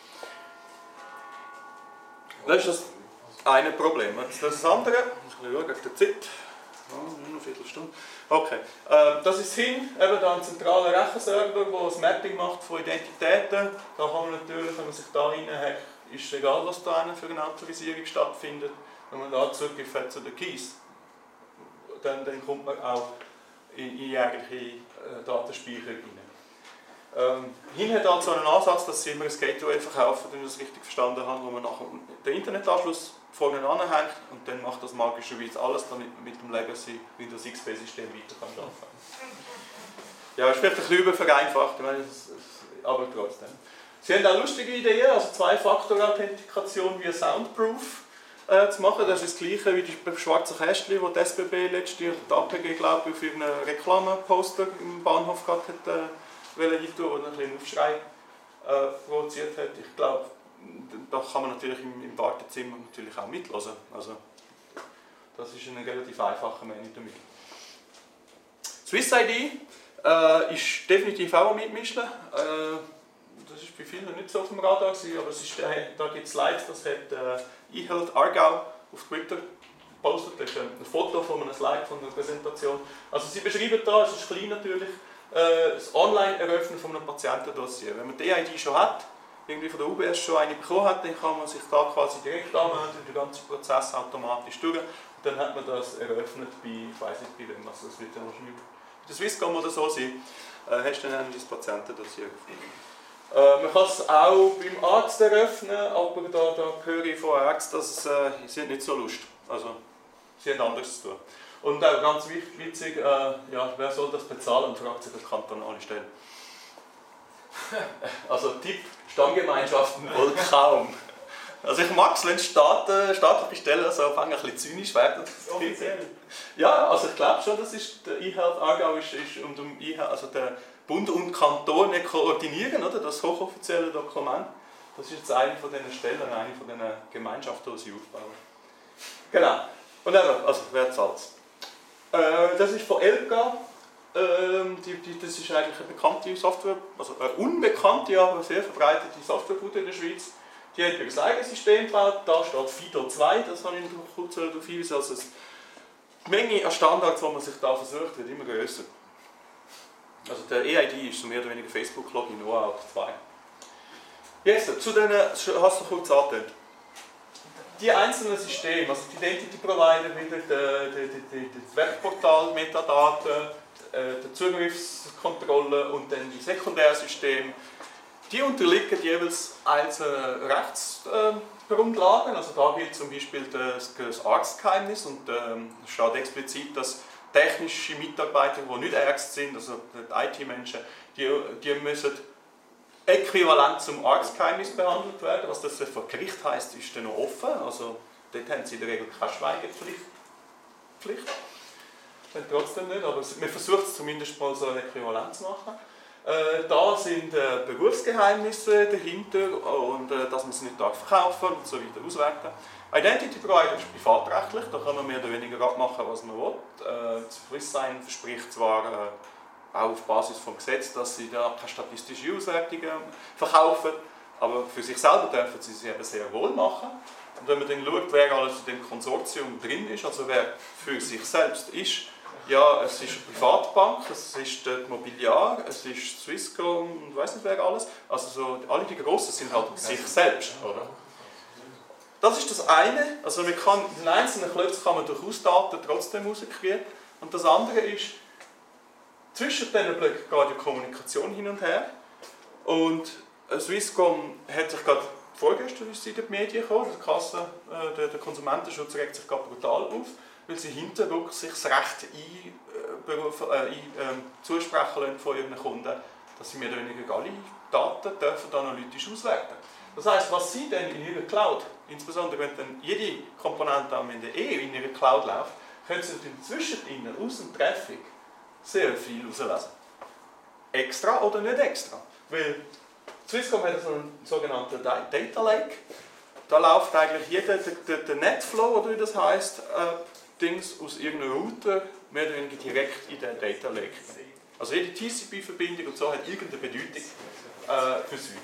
A: Das ist das eine Problem. Das ist das andere, ich muss schauen, gegen die Zeit. Oh, nur eine Viertelstunde. Okay. Äh, das ist hin, eben da ein zentraler Rechenserver, der das Mapping macht von Identitäten. Da kann man natürlich, wenn man sich da reinhackt, ist egal, was da für eine Autorisierung stattfindet. Wenn man da zurückgeht zu den Keys, dann, dann kommt man auch in die eigentliche äh, Datenspeicher rein. Ähm, Hin hat also einen Ansatz, dass sie immer ein Gateway verkaufen, wenn ich das richtig verstanden habe, wo man nachher den Internetanschluss vorne anhängt, und dann macht das magischerweise alles, damit man mit dem Legacy Windows X P-System weiter kann arbeiten kann. Ja, es ist vielleicht ein bisschen übervereinfacht, ich meine, das, das, aber trotzdem. Sie haben auch lustige Ideen, also Zwei-Faktor-Authentikation via Soundproof. äh, zu machen. Das ist das gleiche wie die schwarzen Kästchen, die die S B B letztes Jahr, die A P G, glaube ich, auf ihren Reklameposter im Bahnhof gehabt hat, äh, wollen hin tun, und ein bisschen Aufschrei äh, provoziert hat. Ich glaube, da kann man natürlich im, im Wartezimmer natürlich auch mitlosen. Also, das ist ein relativ einfacher Menü damit. Swiss I D äh, ist definitiv auch ein Mitmischen. Äh, das ist bei vielen nicht so auf dem Radar gewesen, aber es ist, äh, da gibt es Slides, das hat äh, eHealth Aargau auf Twitter gepostet. Das ist ein Foto von einem Slide von einer Präsentation. Also sie beschreiben da, es ist klein natürlich, äh, das Online-Eröffnen von einem Patientendossier. Wenn man die I D schon hat, irgendwie von der U B S schon eine bekommen hat, dann kann man sich da quasi direkt anmelden, den ganzen Prozess automatisch durch. Und dann hat man das eröffnet bei, ich weiß nicht bei wem, also das wird dann wahrscheinlich bei der Swisscom oder so sein, äh, hast du dann das Patientendossier gefunden. Äh, man kann es auch beim Arzt eröffnen, aber da, da höre ich von Ärzten, dass es, äh, sie haben nicht so Lust. Also, sie haben anderes zu tun. Und auch ganz witzig, äh, ja, wer soll das bezahlen, fragt sich das kantonale Stelle. Also Tipp, Stammgemeinschaften wohl kaum. Also ich mag es, wenn Staaten, staatliche Stellen so ein bisschen zynisch werden. Ja, also ich glaube schon, das ist der eHealth Aargau ist, ist und um eHealth, also der Bund und Kantone koordinieren, oder, das hochoffizielle Dokument. Das ist jetzt eine von diesen Stellen, eine von diesen Gemeinschaften, die sie aufbauen. Genau. Und eben, also wer zahlt es? Äh, das ist von Elga. Ähm, die, die, das ist eigentlich eine bekannte Software, also eine unbekannte, aber sehr verbreitete Softwarebude in der Schweiz. Die hat ihr eigenes System gebaut, da steht FIDO zwei, das habe ich noch kurz darauf hingewiesen. Also die Menge an Standards, die man sich da versucht, wird immer größer. Also der E I D ist so mehr oder weniger Facebook-Login, O A zwei. Jetzt, zu denen, hast du kurz angetönt. Die einzelnen Systeme, also die Identity Provider, wieder das Webportal, Metadaten, die Zugriffskontrolle und dann die Sekundärsysteme, die unterliegen jeweils einzelnen Rechtsgrundlagen. Also da gilt zum Beispiel das, das Arztgeheimnis und ähm, es steht explizit, dass technische Mitarbeiter, die nicht Ärzte sind, also die I T-Menschen, die, die müssen äquivalent zum Arztgeheimnis behandelt werden. Was das vor Gericht heisst, ist dann noch offen. Also dort haben sie in der Regel keine Schweigepflicht. Pflicht. Dann trotzdem nicht, aber man versucht es zumindest mal so ein Äquivalent zu machen. Äh, da sind äh, Berufsgeheimnisse dahinter und äh, dass man es nicht darf verkaufen und so weiter auswerten. Identity Provider ist privatrechtlich, da kann man mehr oder weniger abmachen, was man will. Äh, SwissSign verspricht zwar äh, auch auf Basis des Gesetzes, dass sie da keine statistische Auswertungen verkaufen, aber für sich selber dürfen sie sie eben sehr wohl machen. Und wenn man dann schaut, wer alles in dem Konsortium drin ist, also wer für sich selbst ist, ja, es ist eine Privatbank, es ist die Mobiliar, es ist Swisscom und ich weiss nicht wer alles. Also so, alle die Grossen sind halt sich selbst, oder? Das ist das eine, also man kann, in den einzelnen Klötzen kann man durchaus Daten trotzdem rauskriegen. Und das andere ist, zwischen diesen Blöcken geht die Kommunikation hin und her. Und Swisscom hat sich gerade vorgestern ist sie in die Medien gekommen, die Kasse, äh, der, der Konsumentenschutz regt sich gerade brutal auf, weil sie hinterrücks sich das Recht ein, äh, ein, äh, zusprechen lassen von ihren Kunden, dass sie mehr oder weniger alle Daten dürfen analytisch auswerten. Das heisst, was sie dann in ihrer Cloud, insbesondere wenn dann jede Komponente am Ende eh in ihrer Cloud läuft, können sie natürlich zwischen ihnen, aus dem Traffic, sehr viel herauslesen. Extra oder nicht extra. Weil Swisscom hat so einen sogenannten Data Lake. Da läuft eigentlich jeder, der, der Netflow, oder wie das heisst, äh, Dings aus irgendeinem Router mehr oder weniger direkt in den Data Lake. Also jede T C P-Verbindung und so hat irgendeine Bedeutung äh, für sie.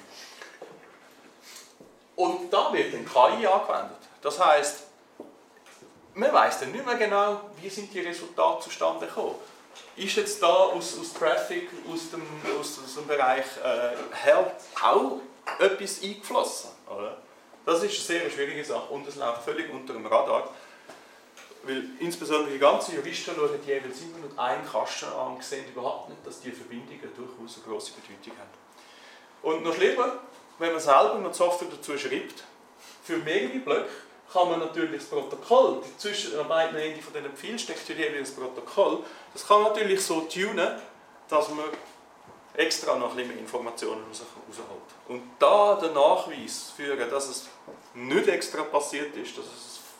A: Und da wird dann K I angewendet. Das heisst, man weiss dann nicht mehr genau, wie sind die Resultate zustande gekommen. Ist jetzt da aus, aus Traffic, aus dem, aus, aus dem Bereich äh, Health auch etwas eingeflossen? Oder? Das ist eine sehr schwierige Sache und es läuft völlig unter dem Radar. Weil insbesondere die ganzen Juristen schauen jeweils immer nur einen Kasten an und sehen überhaupt nicht, dass die Verbindungen durchaus eine grosse Bedeutung haben. Und noch schlimmer, wenn man selber noch die Software dazu schreibt, für mehrere Blöcke kann man natürlich das Protokoll, zwischen an beiden Enden von diesen Pfeilen steckt jeweils das Protokoll, das kann man natürlich so tunen, dass man extra noch ein bisschen mehr Informationen rausholt. Und da den Nachweis führen, dass es nicht extra passiert ist, dass es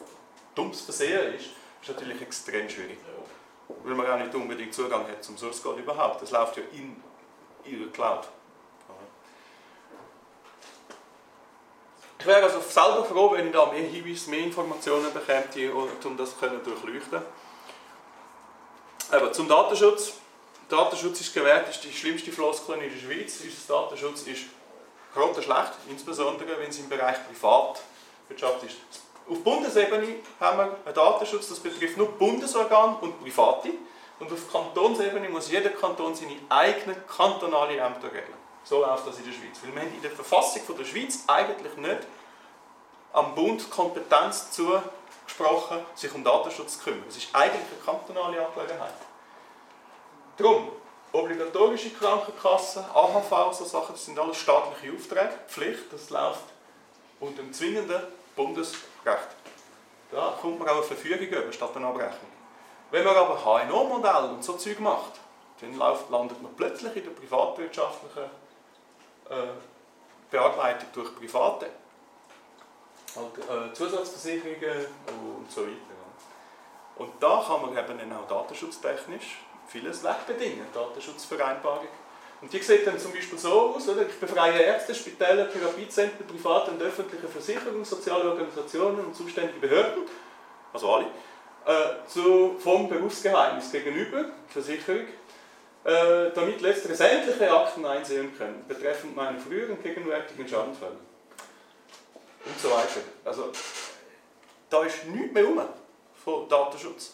A: dummes Versehen ist, ist natürlich extrem schwierig. Weil man auch nicht unbedingt Zugang hat zum Source Code überhaupt. Das läuft ja in ihrer Cloud. Ich wäre also selber froh, wenn ich da mehr Hinweise, mehr Informationen bekäme, um das zu durchleuchten. Aber zum Datenschutz. Datenschutz ist gewährt, ist die schlimmste Floskel in der Schweiz. Unser Datenschutz ist grottenschlecht, insbesondere wenn es im Bereich Privatwirtschaft ist. Auf Bundesebene haben wir einen Datenschutz, das betrifft nur Bundesorgane und Private. Und auf Kantonsebene muss jeder Kanton seine eigenen kantonalen Ämter regeln. So läuft das in der Schweiz. Weil wir haben in der Verfassung von der Schweiz eigentlich nicht am Bund Kompetenz zugesprochen, sich um Datenschutz zu kümmern. Es ist eigentlich eine kantonale Angelegenheit. Darum, obligatorische Krankenkassen, A H V, so Sachen, das sind alles staatliche Aufträge, Pflicht, das läuft unter dem zwingenden Bundesrecht. Da kommt man auch eine Verfügung über, statt eine Abrechnung. Wenn man aber H N O-Modell und so Zeug macht, dann landet man plötzlich in der privatwirtschaftlichen äh, Bearbeitung durch Private. Halt, äh, Zusatzversicherungen und so weiter. Und da kann man eben dann auch datenschutztechnisch vieles wegbedingen, Datenschutzvereinbarung. Und die sieht dann zum Beispiel so aus, oder? Ich befreie Ärzte, Spitäler, Therapiezentren, private und öffentliche Versicherungen, soziale Organisationen und zuständige Behörden, also alle, äh, zu, vom Berufsgeheimnis gegenüber, Versicherung, äh, damit letztere sämtliche Akten einsehen können, betreffend meine früheren und gegenwärtigen Schadenfälle. Und so weiter. Also, da ist nichts mehr rum von Datenschutz.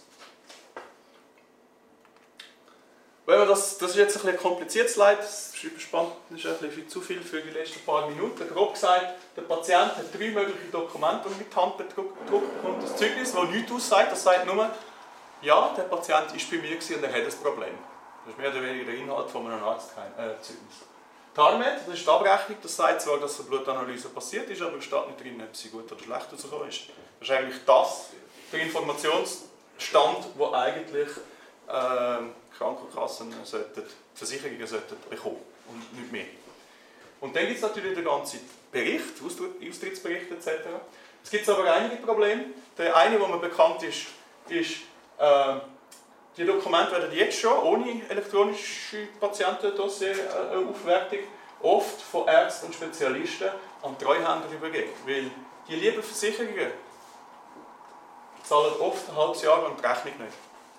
A: Wenn man das, das ist jetzt ein bisschen kompliziertes Slide, das ist überspannt, das ist ein bisschen zu viel für die letzten paar Minuten. Grob gesagt, der Patient hat drei mögliche Dokumente, die er mit die Hand gedruckt bekommt. Das Zeugnis, das nichts aussagt, das sagt nur, ja, der Patient ist bei mir und er hat ein Problem. Das ist mehr oder weniger der Inhalt von einem Arztzeugnis. TARMED, das ist die Abrechnung, das sagt zwar, dass eine Blutanalyse passiert ist, aber es steht nicht drin, ob sie gut oder schlecht rausgekommen ist. Das ist eigentlich das, der Informationsstand, der eigentlich äh, Krankenkassen sollten, Versicherungen sollten bekommen und nicht mehr. Und dann gibt es natürlich den ganzen Bericht, Austrittsbericht et cetera. Es gibt aber einige Probleme. Der eine, der mir bekannt ist, ist, äh, die Dokumente werden jetzt schon ohne elektronische Patientendossier-Aufwertung oft von Ärzten und Spezialisten an Treuhänder übergeben. Weil die lieben Versicherungen zahlen oft ein halbes Jahr lang die Rechnung nicht.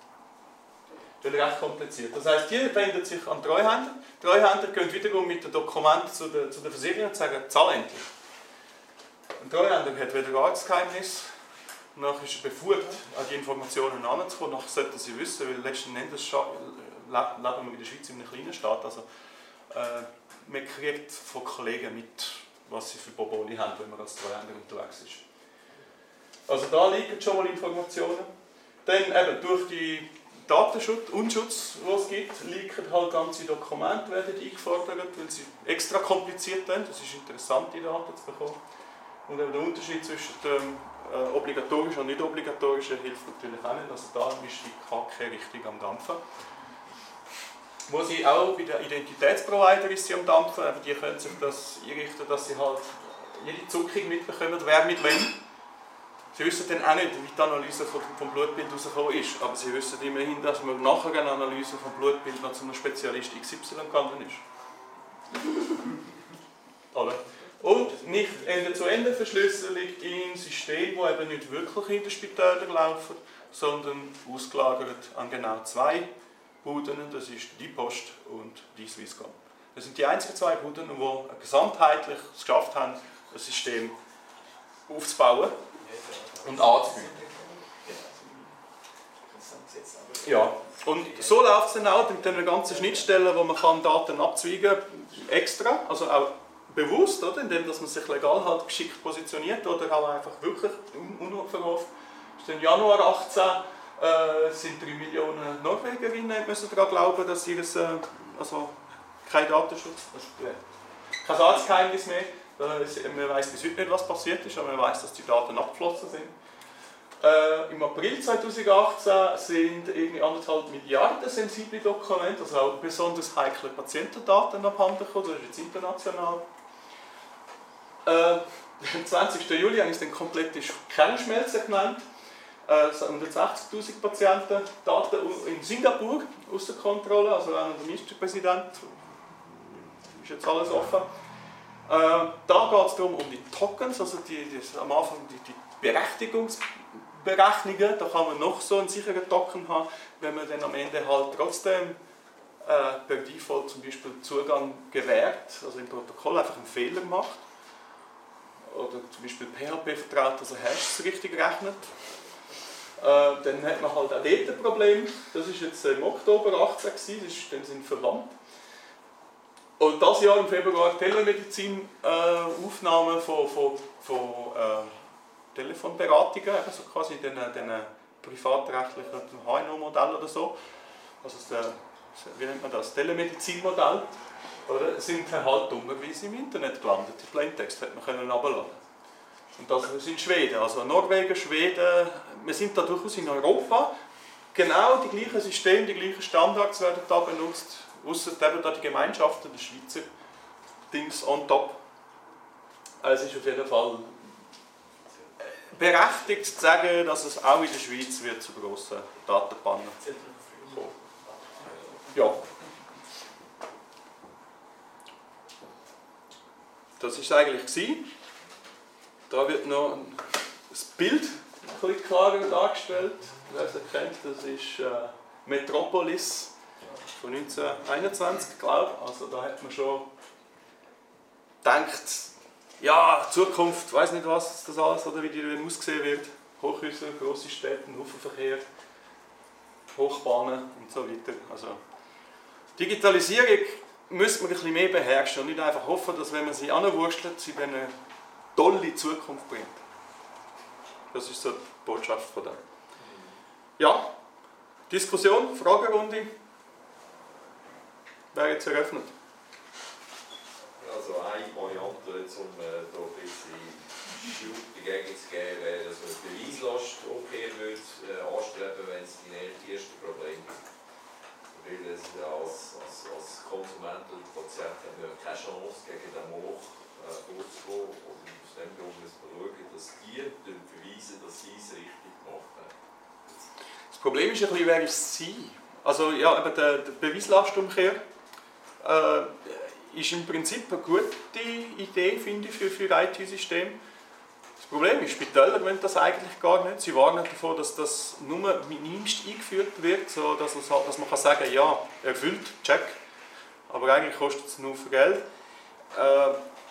A: Das ist recht kompliziert. Das heisst, die wenden sich an Treuhänder. Treuhänder gehen wiederum mit dem Dokument zu der, zu der Versicherung und sagen, zahl endlich. Ein Treuhänder hat weder Arztgeheimnis, noch ist er befugt, an die Informationen heranzukommen. Noch sollten sie wissen, weil letzten Endes leben wir in der Schweiz in einem kleinen Staat. Also, äh, man kriegt von Kollegen mit, was sie für Boboli haben, wenn man als Treuhänder unterwegs ist. Also da liegen schon mal Informationen. Dann eben durch die Datenschutz, Unschutz, den es gibt, liegen halt ganze Dokumente, werden eingefordert, weil sie extra kompliziert sind. Es ist interessant, die Daten zu bekommen. Und der Unterschied zwischen dem äh, obligatorischen und nicht obligatorischen hilft natürlich auch nicht. Also da ist die Kacke richtig am Dampfen. Wo sie auch bei den Identitätsprovider ist sie am Dampfen, aber die können sich das einrichten, dass sie halt jede Zuckung mitbekommen, wer mit wem. Sie wissen dann auch nicht, wie die Analyse vom Blutbild herausgekommen ist, aber sie wissen immerhin, dass man nach einer Analyse vom Blutbild noch zu einem Spezialist X Y gegangen ist. Alle. Und nicht Ende-zu-Ende-Verschlüsselung in Systemen, die eben nicht wirklich in den Spitälern laufen, sondern ausgelagert an genau zwei Buden, das ist die Post und die Swisscom. Das sind die einzigen zwei Buden, die gesamtheitlich es geschafft haben, ein System aufzubauen und anzubieten. Ja, und so läuft es dann auch mit den ganzen Schnittstellen, wo man kann Daten abzweigen kann, extra, also auch bewusst, oder? Indem dass man sich legal halt geschickt positioniert oder auch einfach wirklich unverhofft. Im Januar achtzehn äh, sind drei Millionen Norwegerinnen müssen daran glauben, dass ihr äh, also kein Datenschutz, also, äh, kein Arztgeheimnis mehr. Man weiß bis heute nicht, was passiert ist, aber man weiß, dass die Daten abgeflossen sind. Äh, Im April zweitausendachtzehn sind irgendwie anderthalb Milliarden sensible Dokumente, also auch besonders heikle Patientendaten abhanden gekommen, das ist jetzt international. Äh, am zwanzigsten Juli habe ich es dann komplett Kernschmelze genannt. äh, hundertsechzigtausend Patienten, Daten in Singapur außer Kontrolle, also auch der Ministerpräsident, ist jetzt alles offen. Äh, da geht es darum um die Tokens, also die, die, am Anfang die, die Berechtigungsberechnungen. Da kann man noch so einen sicheren Token haben, wenn man dann am Ende halt trotzdem äh, per Default zum Beispiel Zugang gewährt, also im Protokoll einfach einen Fehler macht. Oder zum Beispiel P H P vertraut, dass er Hashes richtig rechnet. Äh, dann hat man halt auch dort ein Problem. Das war jetzt im Oktober achtzehn, das ist dann sind verwandt. Und dieses Jahr im Februar Telemedizin-Aufnahmen äh, von, von, von äh, Telefonberatungen, also quasi den, den privatrechtlichen H N O-Modell oder so. Also das, wie nennt man das? Telemedizin-Modell. Oder sind halt dummerweise im Internet gelandet. Die Plaintext hätte man können runterladen. Und das sind Schweden, also Norwegen, Schweden. Wir sind da durchaus in Europa. Genau die gleichen Systeme, die gleichen Standards werden da benutzt. Ausser eben da die Gemeinschaften, die Schweizer Dings on top. Es ist auf jeden Fall berechtigt zu sagen, dass es auch in der Schweiz wird zu grossen Datenpannen kommen. Ja. Das war es eigentlich. Da wird noch das Bild ein bisschen klarer dargestellt. Wer es kennt, das ist äh, Metropolis von neunzehnhunderteinundzwanzig, glaube ich. Also da hat man schon gedacht, ja, Zukunft, ich weiß nicht, was das alles oder wie die dann aussehen wird. Hochhäuser, grosse Städte, Haufenverkehr, Hochbahnen und so weiter. Also Digitalisierung müsste man ein bisschen mehr beherrschen und nicht einfach hoffen, dass wenn man sie anwurstelt, sie dann eine tolle Zukunft bringt. Das ist so die Botschaft von dem. Ja, Diskussion, Fragerunde. Wer jetzt eröffnet?
B: Also eine Variante, um äh, da ein bisschen Schub dagegen zu geben, wäre, dass man die Beweislast okay würde, äh, anstreben, wenn es die ersten Probleme gibt. Weil es als, als, als Konsument oder Patient haben wir keine Chance, gegen den Moch äh, vorzugehen. Und aus dem Grund müssen wir schauen, dass die beweisen, dass sie es richtig gemacht haben.
A: Das Problem ist ein bisschen, wer ist sie? Also ja, eben der, der Beweislastumkehr äh, ist im Prinzip eine gute Idee, finde ich, für, für I T-Systeme. Das Problem ist, Spitäler wollen das eigentlich gar nicht. Sie warnen davor, dass das nur minimst eingeführt wird, so dass, es, dass man kann sagen kann, ja, erfüllt, check. Aber eigentlich kostet es nur viel Geld. Äh,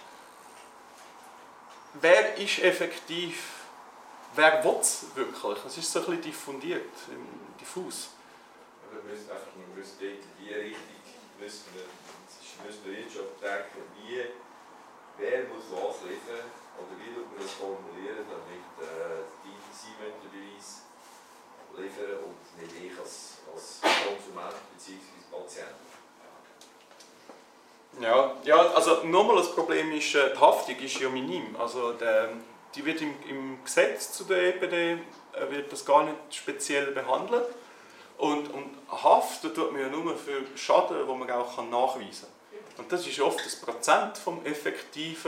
A: wer ist effektiv? Wer will es wirklich? Es ist so ein bisschen diffundiert, diffus.
B: Wir müssen einfach wir müssen dort in die Richtung müssen wir, müssen wir jetzt schon denken, wie, wer muss was liefern oder wie wir das formulieren, damit äh, die Siemens-Beweis liefern und nicht ich als, als Konsument bzw. Patient.
A: Ja, ja, also nochmal das Problem ist, die Haftung ist ja minim. Also der, die wird im, im Gesetz zu der E P D wird das gar nicht speziell behandelt. Und, und Haft, da tut man ja nur für Schaden, den man auch nachweisen kann. Und das ist oft das Prozent vom effektiven,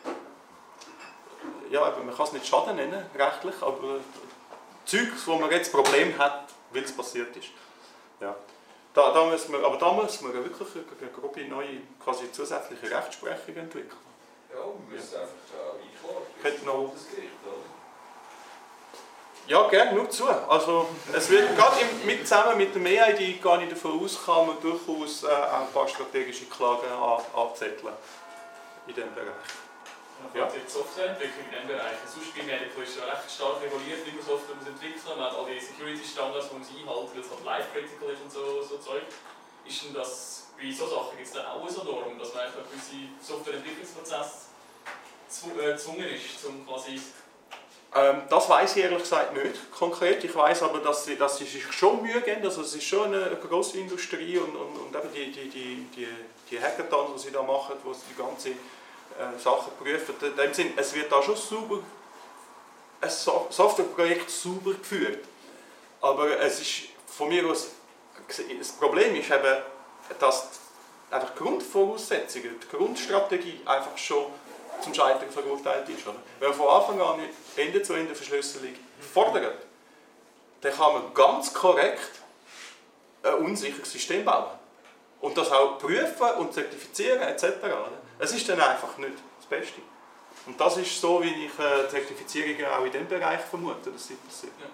A: ja, man kann es nicht Schaden nennen, rechtlich, aber Zeugs, wo man jetzt Problem hat, weil es passiert ist. Ja. Da, da müssen wir, aber da müssen wir wirklich eine grobe neue, quasi zusätzliche Rechtsprechung entwickeln.
B: Ja, wir müssen ja. einfach äh, einklagen.
A: Noch
B: das Gericht, oder?
A: Ja, gerne, nur zu. Also, es wird gerade im, mit, zusammen mit dem E I D gar nicht davon aus, kann man durchaus äh, ein paar strategische Klagen an, anzetteln in diesem Bereich.
C: Ja. Die Softwareentwicklung in diesem Bereich. Sonst bei Medical ist ja recht stark reguliert, wie man Software muss entwickeln muss. Man hat all die Security-Standards, die man einhalten, weil es halt life-critical ist und so, so Zeug. Ist denn das bei solchen Sachen gibt es dann auch so Normen, dass man einfach gewisse Softwareentwicklungsprozess gezwungen ist, um quasi.
A: Ähm, das weiss ich ehrlich gesagt nicht konkret. Ich weiss aber, dass sie, dass sie sich schon Mühe geben. Also es ist schon eine, eine grosse Industrie und, und, und eben die, die, die, die, die Hackathons, die sie da machen, wo sie die ganze äh, Sachen prüfen. In dem Sinn, es wird da schon sauber, ein so Softwareprojekt sauber geführt. Aber es ist von mir aus, das Problem ist eben, dass einfach die Grundvoraussetzungen, die Grundstrategie einfach schon zum Scheitern verurteilt ist. Oder? Wenn man von Anfang an nicht Ende-zu-Ende-Verschlüsselung fordert, dann kann man ganz korrekt ein unsicheres System bauen. Und das auch prüfen und zertifizieren et cetera. Es ist dann einfach nicht das Beste. Und das ist so, wie ich äh, Zertifizierungen auch in diesem Bereich vermute, dass sie passiert. Ja.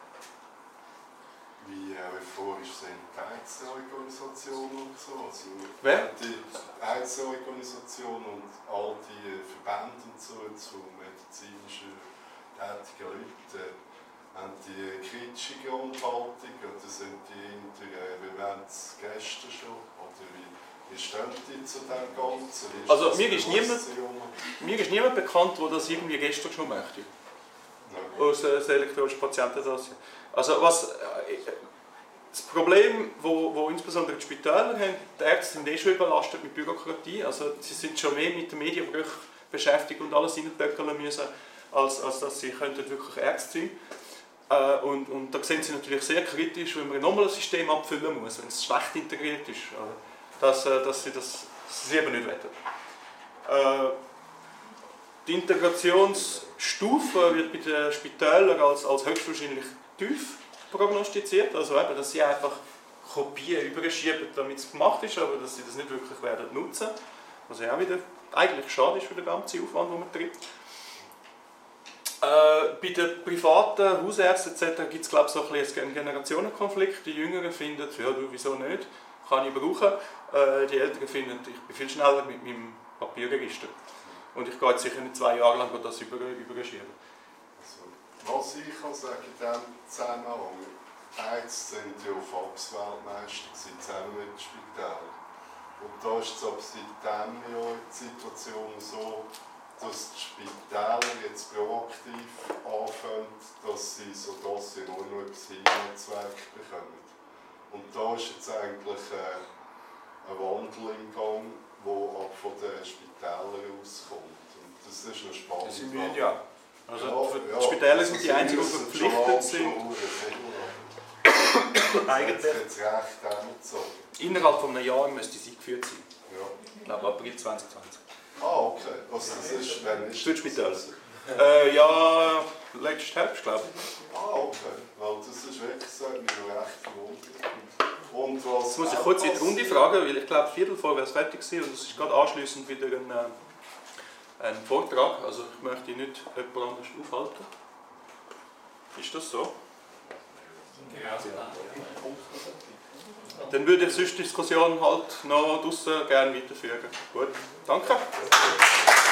D: Wie euphorisch sind die Einzelorganisationen und so? Also,
A: Wer?
D: Die Einzelorganisationen und all die Verbände und so zu medizinischen tätigen Leuten, haben die kritische Grundhaltung oder sind die hinter, wir wollen es gestern schon? Oder wie, wie stehen die zu dem Ganzen? Ist
A: also mir ist, niemand, mir ist niemand bekannt, der das irgendwie gestern schon möchte. Okay. Aus äh, das elektronische Patientendossier. Also was, äh, das Problem, wo, wo insbesondere die Spitäler haben, die Ärzte sind eh schon überlastet mit Bürokratie. Also sie sind schon mehr mit den Medienbrüchen beschäftigt und alles reinböckeln müssen, als, als dass sie könnten wirklich Ärzte sein. Äh, und, und da sehen sie natürlich sehr kritisch, wenn man nochmal ein System abfüllen muss, wenn es schlecht integriert ist, dass, äh, dass sie das dass sie eben nicht wollen. Äh, die Integrationsstufe wird bei den Spitälern als, als höchstwahrscheinlich tief prognostiziert, also eben, dass sie einfach Kopien überschieben, damit es gemacht ist, aber dass sie das nicht wirklich werden nutzen, was ja auch wieder eigentlich schade ist für den ganzen Aufwand, den man treibt. Äh, bei den privaten Hausärzten et cetera gibt es, glaube ich, so ein bisschen einen Generationenkonflikt. Die Jüngeren finden, ja, du, wieso nicht, kann ich brauchen. Äh, die Älteren finden, ich bin viel schneller mit meinem Papierregister. Und ich gehe jetzt sicher nicht zwei Jahre lang das über, überschieben.
D: Also, was ich kann sagen in diesem Zusammenhang, die Ärzte sind ja auf Volksweltmeister zusammen mit den Spitälern. Und da ist es aber seitdem ja die Situation so, dass die Spitäler jetzt proaktiv anfangen, dass sie so Dossier nur noch über das Netzwerk bekommen. Und da ist jetzt eigentlich äh, ein Wandel im Gang, der auch von den Spitälern auskommt. Und das ist noch spannend.
A: Das sind wir, ja. Also
D: ja,
A: die
D: ja,
A: Spitäler
D: also
A: sind die einzigen, die verpflichtet sind. Eigentlich.
D: Jetzt recht angezogen.
A: Innerhalb von einem Jahr müsste es eingeführt sein.
D: Ja.
A: Ich glaube April zwanzig zwanzig.
D: Ah, okay. Also das ist, wenn ist
A: das Spital? Äh, ja, letztes Herbst, glaube ich.
D: Ah, okay. Weil das ist wirklich so, mir recht verwundert. Und was
A: Jetzt muss ich kurz in die Runde fragen, weil ich glaube, Viertel vor wäre es fertig gewesen und es ist gerade anschliessend wieder ein, äh, ein Vortrag. Also ich möchte nicht jemand anders aufhalten. Ist das so?
C: Ja.
A: Dann würde ich sonst die Diskussion halt noch draussen gerne weiterführen. Gut, danke.